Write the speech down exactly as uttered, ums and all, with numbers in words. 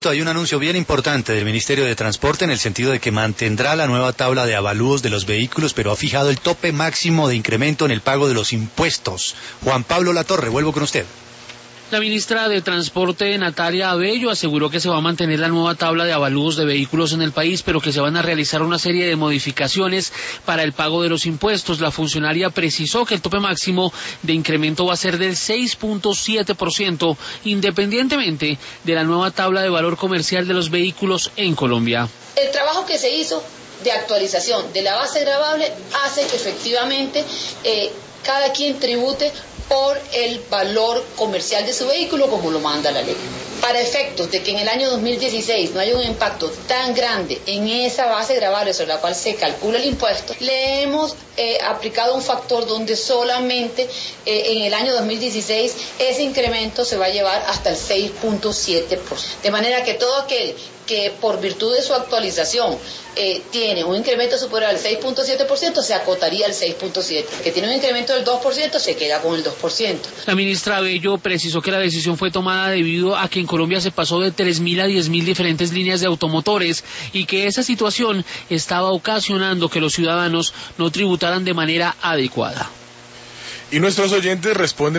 Hay un anuncio bien importante del Ministerio de Transporte en el sentido de que mantendrá la nueva tabla de avalúos de los vehículos, pero ha fijado el tope máximo de incremento en el pago de los impuestos. Juan Pablo Latorre, vuelvo con usted. La ministra de Transporte, Natalia Abello, aseguró que se va a mantener la nueva tabla de avalúos de vehículos en el país, pero que se van a realizar una serie de modificaciones para el pago de los impuestos. La funcionaria precisó que el tope máximo de incremento va a ser del seis punto siete por ciento, independientemente de la nueva tabla de valor comercial de los vehículos en Colombia. El trabajo que se hizo de actualización de la base gravable hace que efectivamente eh, cada quien tribute por el valor comercial de su vehículo como lo manda la ley. Para efectos de que en el año dos mil dieciséis no haya un impacto tan grande en esa base gravable sobre la cual se calcula el impuesto, le hemos eh, aplicado un factor donde solamente eh, en el año dos mil dieciséis ese incremento se va a llevar hasta el seis punto siete por ciento. De manera que todo aquel que por virtud de su actualización eh, tiene un incremento superior al seis punto siete por ciento se acotaría al seis punto siete por ciento. Que tiene un incremento del dos por ciento se queda con el dos por ciento. La ministra Abello precisó que la decisión fue tomada debido a que en Colombia se pasó de tres mil a diez mil diferentes líneas de automotores y que esa situación estaba ocasionando que los ciudadanos no tributaran de manera adecuada. Y nuestros oyentes responden